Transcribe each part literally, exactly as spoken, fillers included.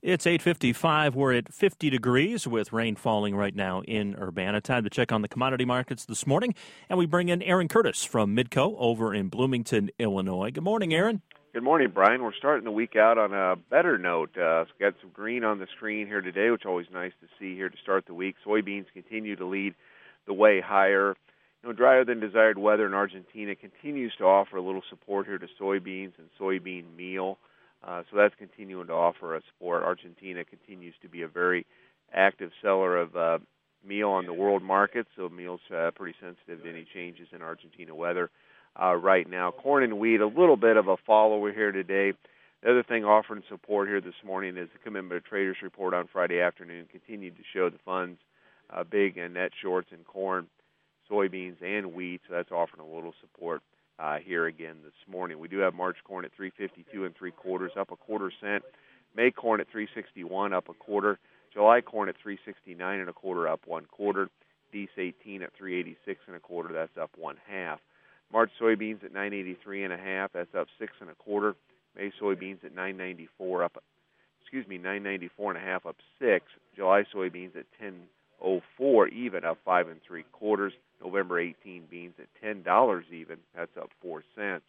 It's eight fifty-five. We're at fifty degrees with rain falling right now in Urbana. Time to check on the commodity markets this morning. And we bring in Aaron Curtis from Midco over in Bloomington, Illinois. Good morning, Aaron. Good morning, Brian. We're starting the week out on a better note. Uh, got some green on the screen here today, which is always nice to see here to start the week. Soybeans continue to lead the way higher. You know, drier than desired weather in Argentina continues to offer a little support here to soybeans and soybean meal. Uh, so that's continuing to offer a support. Argentina continues to be a very active seller of uh, meal on the world market, so meal's uh, pretty sensitive to any changes in Argentina weather uh, right now. Corn and wheat, a little bit of a follower here today. The other thing offering support here this morning is the Commitment of Traders report on Friday afternoon continued to show the funds uh, big and net shorts in corn, soybeans, and wheat, so that's offering a little support Uh, here again this morning. We do have March corn at three fifty-two and three quarters, up a quarter cent. May corn at three sixty-one, up a quarter. July corn at three sixty-nine and a quarter, up one quarter. Dees eighteen at three eighty-six and a quarter, that's up one half. March soybeans at nine eighty-three and a half, that's up six and a quarter. May soybeans at nine ninety-four, up, excuse me, nine ninety-four and a half, up six. July soybeans at ten oh four, even, up five and three quarters. November eighteen beans at ten dollars even, that's up four cents.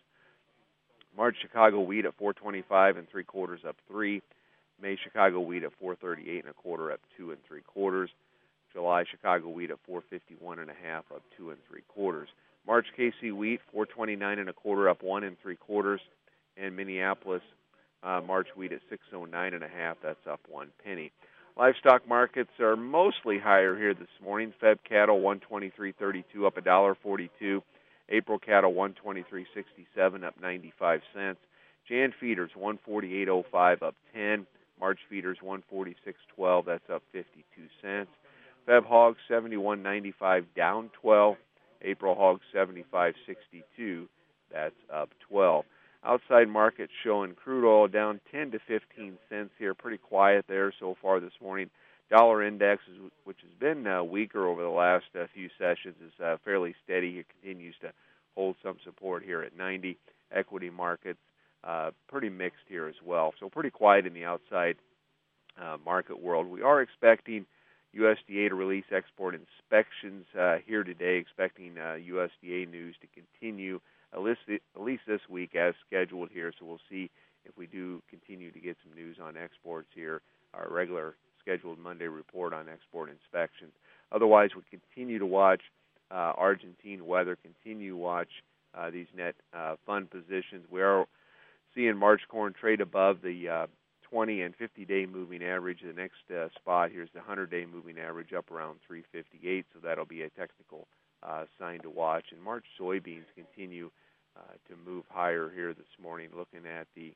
March Chicago wheat at four twenty-five and three quarters, up three. May Chicago wheat at four thirty-eight and a quarter, up two and three quarters. July Chicago wheat at four fifty-one and a half, up two and three quarters. March K C wheat four twenty-nine and a quarter, up one and three quarters. And Minneapolis uh, March wheat at six oh nine and a half, that's up one penny. Livestock markets are mostly higher here this morning. Fed cattle one twenty-three thirty-two, up one dollar forty-two. April cattle one twenty-three sixty-seven, up ninety-five cents. Jan feeders one forty-eight oh five, up ten. March feeders one forty-six twelve, that's up fifty-two cents. Feb hogs seventy-one ninety-five, down twelve. April hogs seventy-five sixty-two, that's up twelve. Outside market showing crude oil down ten to fifteen cents here. Pretty quiet there so far this morning. Dollar index, which has been uh, weaker over the last uh, few sessions, is uh, fairly steady. It continues to hold some support here at ninety. Equity markets, uh, pretty mixed here as well. So pretty quiet in the outside uh, market world. We are expecting U S D A to release export inspections uh, here today, expecting uh, U S D A news to continue At least, at least this week as scheduled here, so we'll see if we do continue to get some news on exports here, our regular scheduled Monday report on export inspections. Otherwise, we continue to watch uh, Argentine weather, continue to watch uh, these net uh, fund positions. We are seeing March corn trade above the uh, twenty and fifty-day moving average. The next uh, spot here is the one hundred-day moving average up around three fifty-eight, so that'll be a technical Uh, sign to watch. And March soybeans continue uh, to move higher here this morning, looking at the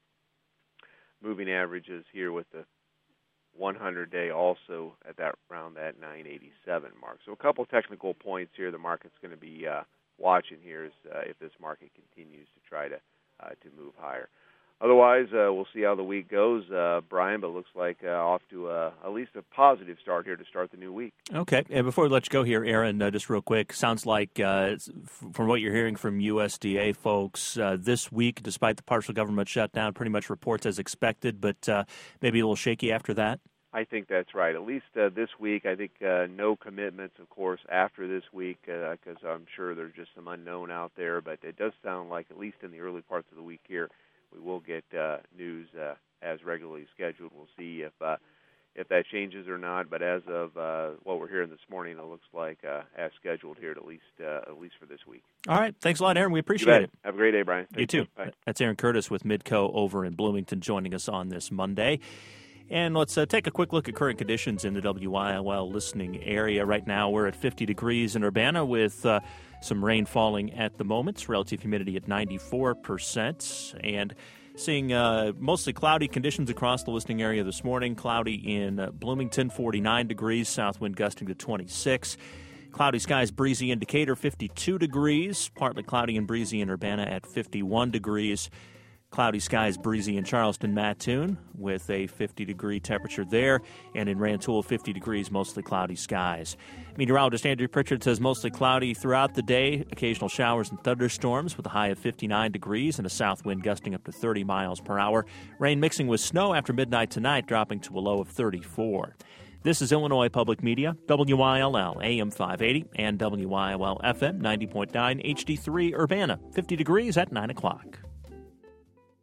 moving averages here with the one hundred-day also at that around that nine eighty-seven mark. So a couple technical points here the market's going to be uh, watching here is uh, if this market continues to try to uh, to move higher. Otherwise, uh, we'll see how the week goes, uh, Brian, but it looks like uh, off to uh, at least a positive start here to start the new week. Okay. And before we let you go here, Aaron, uh, just real quick, sounds like uh, from what you're hearing from U S D A folks, uh, this week, despite the partial government shutdown, pretty much reports as expected, but uh, maybe a little shaky after that? I think that's right. At least uh, this week, I think uh, no commitments, of course, after this week, because uh, I'm sure there's just some unknown out there, but it does sound like, at least in the early parts of the week here, we will get uh, news uh, as regularly scheduled. We'll see if uh, if that changes or not. But as of uh, what we're hearing this morning, it looks like uh, as scheduled here, at least uh, at least for this week. All right. Thanks a lot, Aaron. We appreciate it. Have a great day, Brian. Thank you too. Bye. That's Aaron Curtis with Midco over in Bloomington joining us on this Monday. And let's uh, take a quick look at current conditions in the W I L L listening area. Right now, we're at fifty degrees in Urbana with uh, some rain falling at the moment. Relative humidity at ninety-four percent. And seeing uh, mostly cloudy conditions across the listening area this morning. Cloudy in uh, Bloomington, forty-nine degrees. South wind gusting to twenty-six. Cloudy skies, breezy indicator, fifty-two degrees. Partly cloudy and breezy in Urbana at fifty-one degrees. Cloudy skies, breezy in Charleston, Mattoon, with a fifty-degree temperature there. And in Rantoul, fifty degrees, mostly cloudy skies. Meteorologist Andrew Pritchard says mostly cloudy throughout the day. Occasional showers and thunderstorms with a high of fifty-nine degrees and a south wind gusting up to thirty miles per hour. Rain mixing with snow after midnight tonight, dropping to a low of thirty-four. This is Illinois Public Media, W I L L A M five eighty and W I L L F M ninety point nine H D three Urbana, fifty degrees at nine o'clock.